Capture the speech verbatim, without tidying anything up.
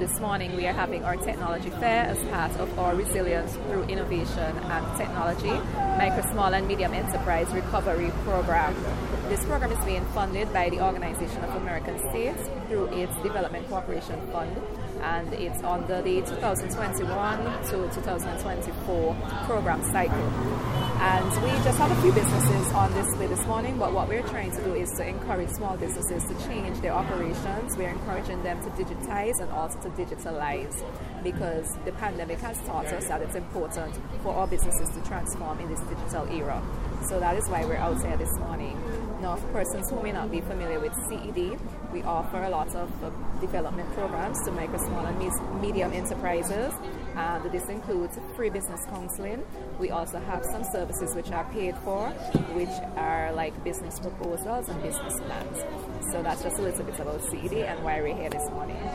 this morning we are having our technology fair as part of our Resilience Through Innovation and Technology Micro, Small and Medium Enterprise Recovery Program. This program is being funded by the Organization of American States through its Development Cooperation Fund, and it's under the two thousand twenty-one to two thousand twenty-four program cycle. And we just have a few businesses on display this morning, but what we're trying to do is to encourage small businesses to change their operations. We're encouraging them to digitize and also to digitalize, because the pandemic has taught us that it's important for our businesses to transform in this digital era. So that is why we're out here this morning. Now, for persons who may not be familiar with C E D, we offer a lot of uh, development programs to micro, small and medium enterprises, and this includes free business counseling. We also have some services which are paid for, which are like business proposals and business plans. So that's just a little bit about C E D and why we're here this morning.